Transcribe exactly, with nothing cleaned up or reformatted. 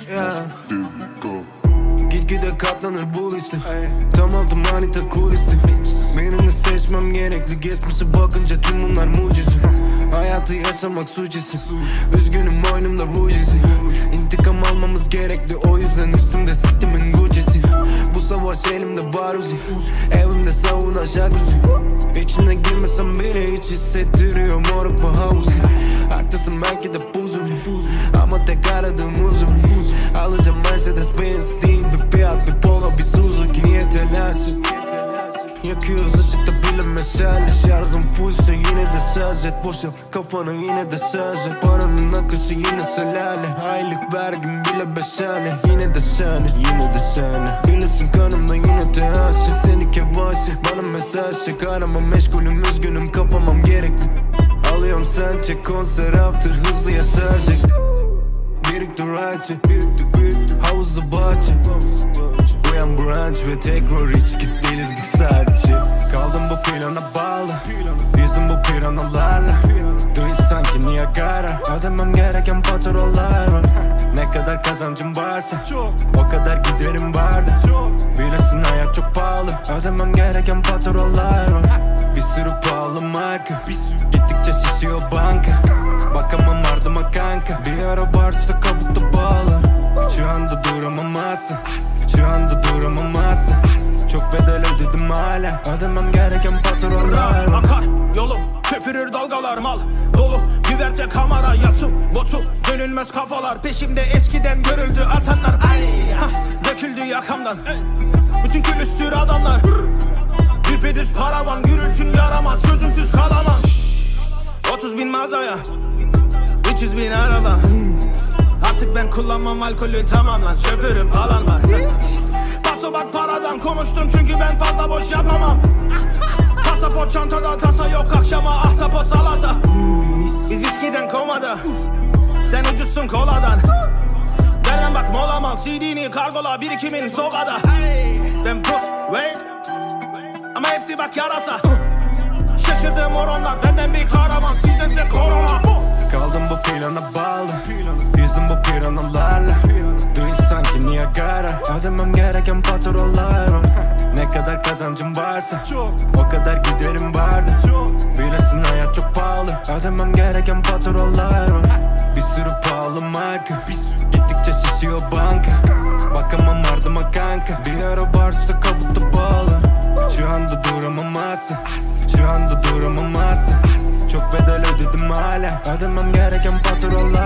yeah. Gitgide katlanır bu liste. Tam altı manita kulisi. Benim de seçmem gerekli. Geçmişe bakınca tüm bunlar mucize. Hayatı yaşamak suçisi. Üzgünüm boynumda ruj izi. İntikam almamız gerekli. O yüzden üstümde siktimin Gucci'si. Bu savaş elimde var uzi. Evimde savunan jacuzzi. İçine girmesem bile hiç hissettiriyor moruk bu havuzi. Haklısın belki de buzum, ama tek aradığım huzur. Alacağım Mercedes Benz değil bir Fiat, bir Polo, bir Suzuki. Niye telaşı? Yakıyoruz ışıkta bile meşale. Şarjım fullse yine de şarj et. Boşalt kafanı yine de şarj et. Paranın akışı yine şelale. Aylık vergim bile beşhane. Yine de şahane, yine de şahane. Bilirsin kanımda yine tehaşı. Seni kevaşı bana mesaj çek. Arama meşgulüm üzgünüm kapamam gerekli. Alıyorum sen çek konser after hızlıya şarj et. Biriktir açı, havuzlu bahçe. Uyan brunch ve tekrar içki. Delirdik sadece. Kaldım bu plana bağlı. Yüzüm bu piranalarla. Duit sanki Niagara. Ödemem gereken faturalar var. Ne kadar kazancım varsa o kadar giderim vardı. Bilirsin hayat çok pahalı. Ödemem gereken faturalar var. Bir sürü pahalı marka. Gittikçe şişiyor banka. Bakamam ardıma kanka. Bir ara varsa kabukta bağlı. Şu anda duramamazsın. Şu anda duramamazsın. Çok bedel ödedim hala. Ödemem gereken faturalar var. Akar yolum, köpürür dalgalar mal dolu, güverte kamera yatım botu, dönülmez kafalar. Peşimde eskiden görüldü atanlar. Ay, ha, döküldü yakamdan. Bütün külüstür adamlar. Düpedüz paravan, gürültün yaramaz. Çözümsüz kalamam. Otuz bin mağazaya, üç yüz bin araba. Artık ben kullanmam alkolü, tamam lan. Şoförüm falan var. Paso bak paradan konuştum çünkü ben fazla boş yapamam. Pasaport çantada, tasa yok akşama ahtapot salata. Biz viskiden komada, sen ucuzsun koladan. Vermem bak mola mal, C D'ni kargola, birikimin sobada. Ben Bruce Wayne ama hepsi bak yarasa. Şaşırdığım oranlar, benden bir kahraman, sizdense korona. Kaldım bu plana bağlı. Yüzüm bu piranalarla. Duit sanki Niagara. Ödemem gereken faturalar var. Ne kadar kazancım varsa o kadar giderim vardı. Bilirsin hayat çok pahalı. Ödemem gereken faturalar var. Bir sürü pahalı marka. Gittikçe şişiyor banka. Bakamam ardıma kanka. Bir ara varsa kabukta bağlı. Şu anda duramamazsın. Şu anda duramamazsın. Çok bedel ödedim hala. Ödemem gereken faturalar.